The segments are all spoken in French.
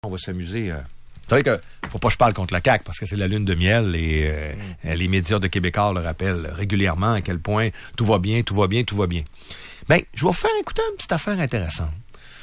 On va s'amuser. C'est vrai que faut pas que je parle contre la CAQ parce que c'est la lune de miel et les médias de Québécois le rappellent régulièrement à quel point tout va bien, tout va bien, tout va bien. Ben, je vais vous faire écouter une petite affaire intéressante.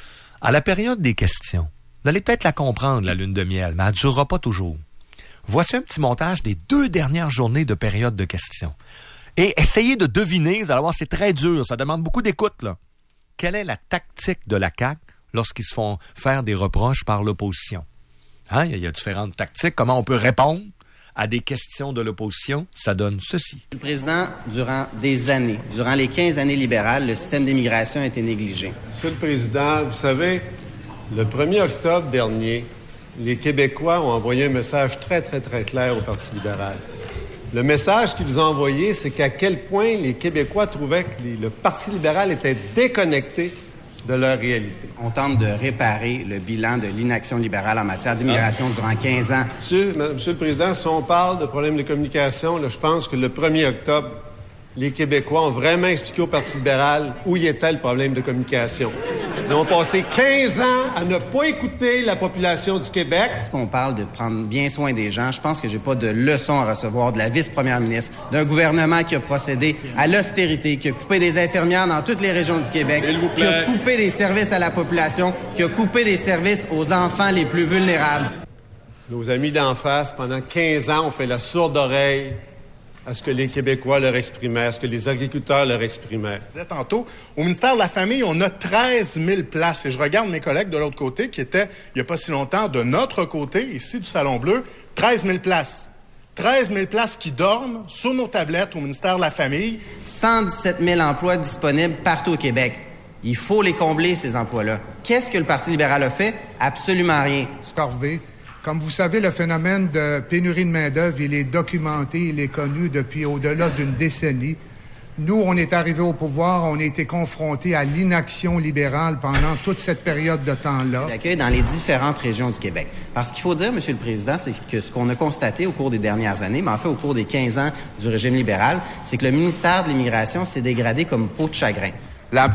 À la période des questions, vous allez peut-être la comprendre, la lune de miel, mais elle ne durera pas toujours. Voici un petit montage des 2 dernières journées de période de questions. Et essayez de deviner, vous allez voir, c'est très dur, ça demande beaucoup d'écoute, là. Quelle est la tactique de la CAQ lorsqu'ils se font faire des reproches par l'opposition? Hein? Il y a différentes tactiques. Comment on peut répondre à des questions de l'opposition? Ça donne ceci. Le président, durant des années, durant les 15 années libérales, le système d'immigration a été négligé. Monsieur le Président, vous savez, le 1er octobre dernier, les Québécois ont envoyé un message très, très, très clair au Parti libéral. Le message qu'ils ont envoyé, c'est qu'à quel point les Québécois trouvaient que le Parti libéral était déconnecté de leur réalité. On tente de réparer le bilan de l'inaction libérale en matière d'immigration durant 15 ans. Monsieur le Président, si on parle de problèmes de communication, là, je pense que le 1er octobre, les Québécois ont vraiment expliqué au Parti libéral où y était le problème de communication. Ils ont passé 15 ans à ne pas écouter la population du Québec. Lorsqu'on parle de prendre bien soin des gens, je pense que j'ai pas de leçon à recevoir de la vice-première ministre, d'un gouvernement qui a procédé à l'austérité, qui a coupé des infirmières dans toutes les régions du Québec, qui a coupé des services à la population, qui a coupé des services aux enfants les plus vulnérables. Nos amis d'en face, pendant 15 ans, ont fait la sourde oreille à ce que les Québécois leur exprimaient, à ce que les agriculteurs leur exprimaient. Je disais tantôt, au ministère de la Famille, on a 13 000 places. Et je regarde mes collègues de l'autre côté, qui étaient, il n'y a pas si longtemps, de notre côté, ici du Salon Bleu, 13 000 places. 13 000 places qui dorment sur nos tablettes au ministère de la Famille. 117 000 emplois disponibles partout au Québec. Il faut les combler, ces emplois-là. Qu'est-ce que le Parti libéral a fait? Absolument rien. Corvé. Comme vous savez, le phénomène de pénurie de main-d'œuvre, il est documenté, il est connu depuis au-delà d'une décennie. Nous, on est arrivés au pouvoir, on a été confrontés à l'inaction libérale pendant toute cette période de temps-là. L'accueil dans les différentes régions du Québec. Parce qu'il faut dire, Monsieur le Président, c'est que ce qu'on a constaté au cours des dernières années, mais en fait au cours des 15 ans du régime libéral, c'est que le ministère de l'Immigration s'est dégradé comme peau de chagrin. La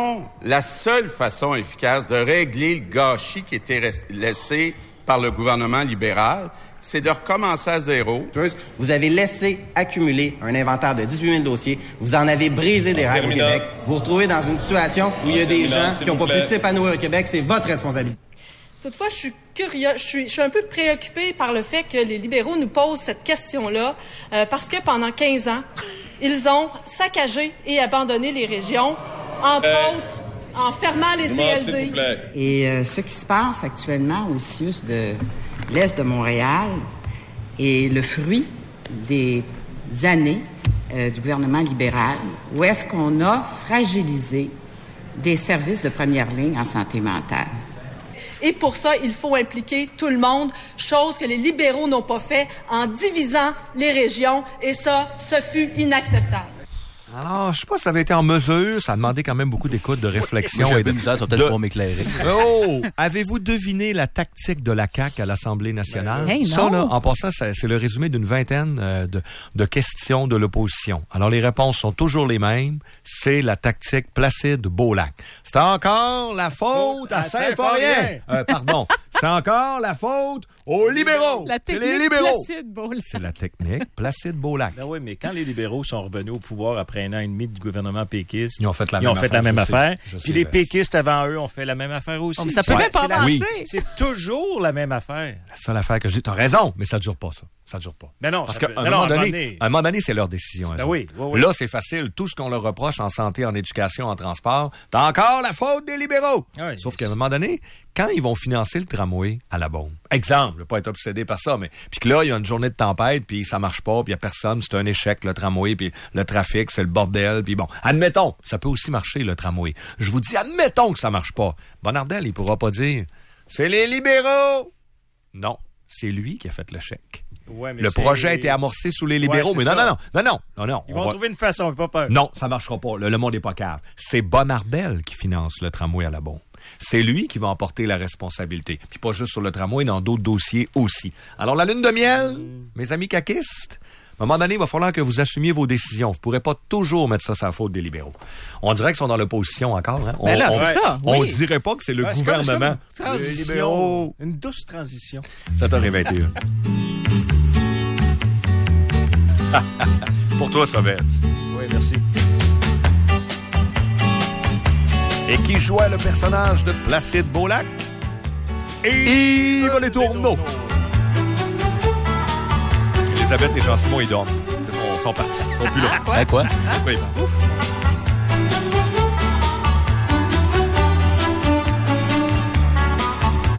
seule façon efficace de régler le gâchis qui était laissé par le gouvernement libéral, c'est de recommencer à zéro. Vous avez laissé accumuler un inventaire de 18 000 dossiers. Vous en avez brisé des règles au Québec. Vous vous retrouvez dans une situation où il y a des gens qui n'ont pas pu s'épanouir au Québec. C'est votre responsabilité. Toutefois, je suis curieux, je suis un peu préoccupée par le fait que les libéraux nous posent cette question-là, parce que pendant 15 ans, ils ont saccagé et abandonné les régions, entre autres en fermant les CLD. Et ce qui se passe actuellement au CIUS de l'Est de Montréal est le fruit des années du gouvernement libéral où est-ce qu'on a fragilisé des services de première ligne en santé mentale. Et pour ça, il faut impliquer tout le monde, chose que les libéraux n'ont pas fait en divisant les régions, et ça, ce fut inacceptable. Alors, je sais pas si ça avait été en mesure. Ça a demandé quand même beaucoup d'écoute, de réflexion. Moi, j'avais ça peut-être pour m'éclairer. Oh! Avez-vous deviné la tactique de la CAQ à l'Assemblée nationale? Hey, ça, là, en passant, c'est le résumé d'une vingtaine de questions de l'opposition. Alors, les réponses sont toujours les mêmes. C'est la tactique Placide-Beaulac. C'est encore la faute à Saint-Forien. Pardon. C'est encore la faute aux libéraux. La technique les libéraux. Placide-Beaulac. C'est la technique Placide-Beaulac. Ben oui, mais quand les libéraux sont revenus au pouvoir après 1 an et demi du gouvernement péquiste, ils ont fait la même affaire. Puis les sais, péquistes avant eux ont fait la même affaire aussi. Mais ça peut même pas avancer. Oui. C'est toujours la même affaire. La seule affaire que je dis, t'as raison, mais ça dure pas, ça. Ça dure pas. Mais non, parce qu'à un moment donné, c'est leur décision. Oui. Là, c'est facile. Tout ce qu'on leur reproche en santé, en éducation, en transport, t'as encore la faute des libéraux. Oui, sauf qu'à un moment donné, quand ils vont financer le tramway à la bombe, exemple, je veux pas être obsédé par ça, mais puis que là, il y a une journée de tempête, puis ça marche pas, puis il y a personne, c'est un échec, le tramway, puis le trafic, c'est le bordel, puis bon, admettons, ça peut aussi marcher, le tramway. Je vous dis, admettons que ça marche pas. Bonardel, il pourra pas dire, c'est les libéraux. Non, c'est lui qui a fait le chèque. Ouais, mais le projet a été amorcé sous les libéraux, mais non. Ils vont trouver une façon, pas peur. Non, ça marchera pas. Le monde n'est pas cave. C'est Bonardel qui finance le tramway à la bombe. C'est lui qui va emporter la responsabilité. Puis pas juste sur le tramway, dans d'autres dossiers aussi. Alors, la lune de miel, mes amis caquistes, À un moment donné, il va falloir que vous assumiez vos décisions. Vous ne pourrez pas toujours mettre ça sur la faute des libéraux. On dirait qu'ils sont dans l'opposition encore. Hein? Ben là, c'est ça. On Oui. dirait pas que c'est le gouvernement. C'est comme une transition. Les libéraux. Une douce transition. 7h21. Pour toi, Sauvet. Oui, merci. Et qui jouait le personnage de Placide Beaulac? Yves Les Tourneaux. Elisabeth et Jean-Simon, ils dorment. Ils sont partis. Ils sont plus là. Quoi? Pourquoi ils partent? Ouf.